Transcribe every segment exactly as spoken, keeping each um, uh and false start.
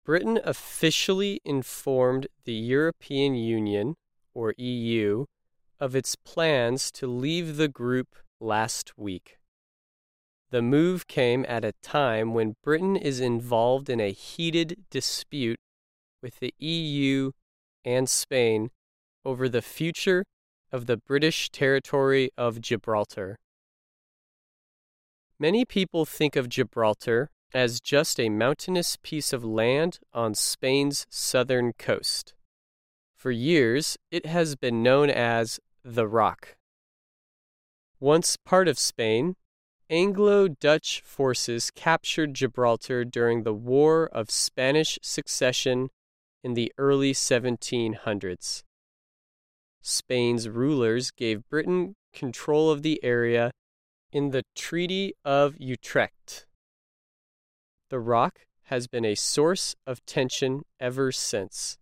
Britain officially informed the European Union, or E U, of its plans to leave the group last week. The move came at a time when Britain is involved in a heated dispute with the E U and Spain over the future of the British territory of Gibraltar. Many people think of Gibraltar as just a mountainous piece of land on Spain's southern coast. For years, it has been known as the Rock. Once part of Spain, Anglo-Dutch forces captured Gibraltar during the War of Spanish Succession in the early seventeen hundreds. Spain's rulers gave Britain control of the area in the Treaty of Utrecht. The Rock has been a source of tension ever since.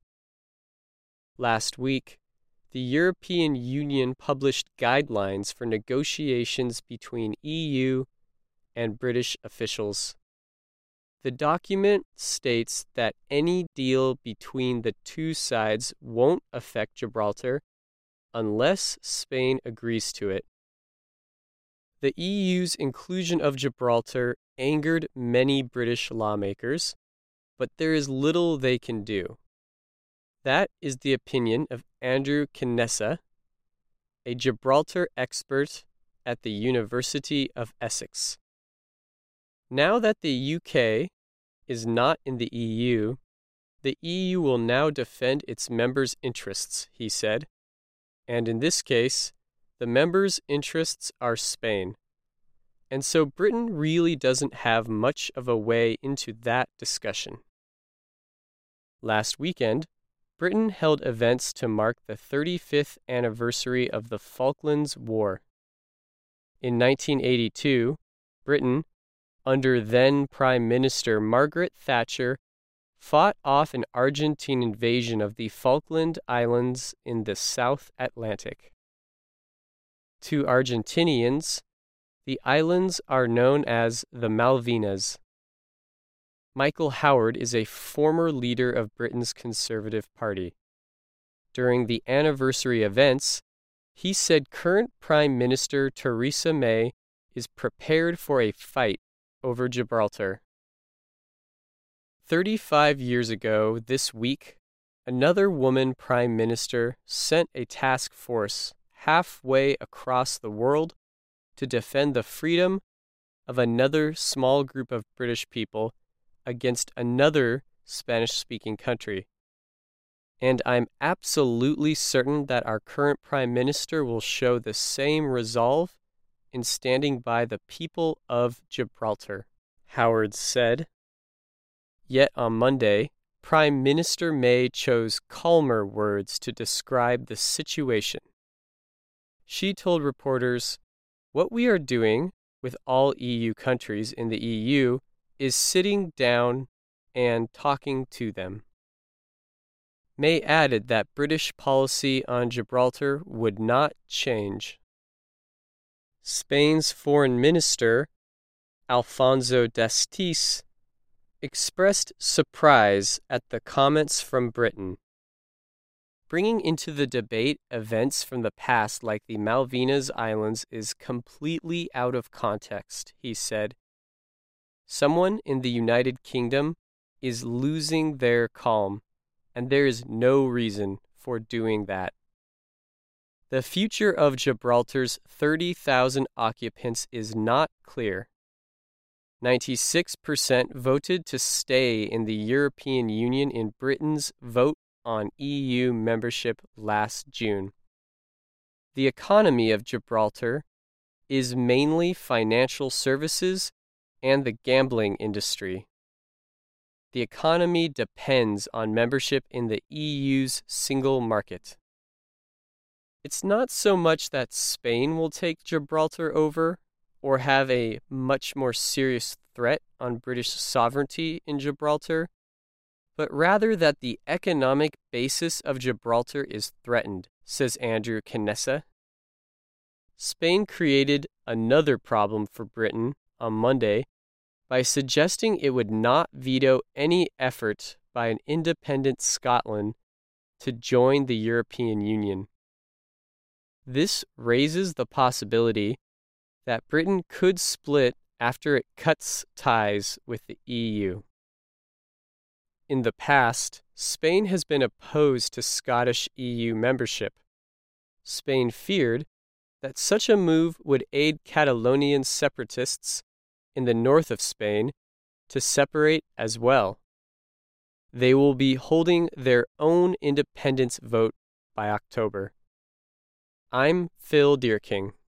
Last week, the European Union published guidelines for negotiations between E U and British officials. The document states that any deal between the two sides won't affect Gibraltar unless Spain agrees to it. The E U's inclusion of Gibraltar angered many British lawmakers, but there is little they can do. That is the opinion of Andrew Canessa, a Gibraltar expert at the University of Essex. Now that the U K is not in the E U, the E U will now defend its members' interests, he said, and in this case, the members' interests are Spain. And so Britain really doesn't have much of a way into that discussion. Last weekend, Britain held events to mark the thirty-fifth anniversary of the Falklands War. In nineteen eighty-two, Britain, under then Prime Minister Margaret Thatcher, fought off an Argentine invasion of the Falkland Islands in the South Atlantic. To Argentinians, the islands are known as the Malvinas. Michael Howard is a former leader of Britain's Conservative Party. During the anniversary events, he said current Prime Minister Theresa May is prepared for a fight over Gibraltar. Thirty-five years ago this week, another woman Prime Minister sent a task force halfway across the world to defend the freedom of another small group of British people against another Spanish-speaking country. And I'm absolutely certain that our current Prime Minister will show the same resolve in standing by the people of Gibraltar, Howard said. Yet on Monday, Prime Minister May chose calmer words to describe the situation. She told reporters, "What we are doing with all E U countries in the E U is sitting down and talking to them." May added that British policy on Gibraltar would not change. Spain's Foreign Minister, Alfonso Dastis, expressed surprise at the comments from Britain. Bringing into the debate events from the past like the Malvinas Islands is completely out of context, he said. Someone in the United Kingdom is losing their calm, and there is no reason for doing that. The future of Gibraltar's thirty thousand occupants is not clear. ninety-six percent voted to stay in the European Union in Britain's vote on E U membership last June. The economy of Gibraltar is mainly financial services and the gambling industry. The economy depends on membership in the E U's single market. It's not so much that Spain will take Gibraltar over or have a much more serious threat on British sovereignty in Gibraltar, but rather that the economic basis of Gibraltar is threatened, says Andrew Canessa. Spain created another problem for Britain on Monday by suggesting it would not veto any effort by an independent Scotland to join the European Union. This raises the possibility that Britain could split after it cuts ties with the E U. In the past, Spain has been opposed to Scottish E U membership. Spain feared that such a move would aid Catalonian separatists in the north of Spain to separate as well. They will be holding their own independence vote by October. I'm Phil Deerking.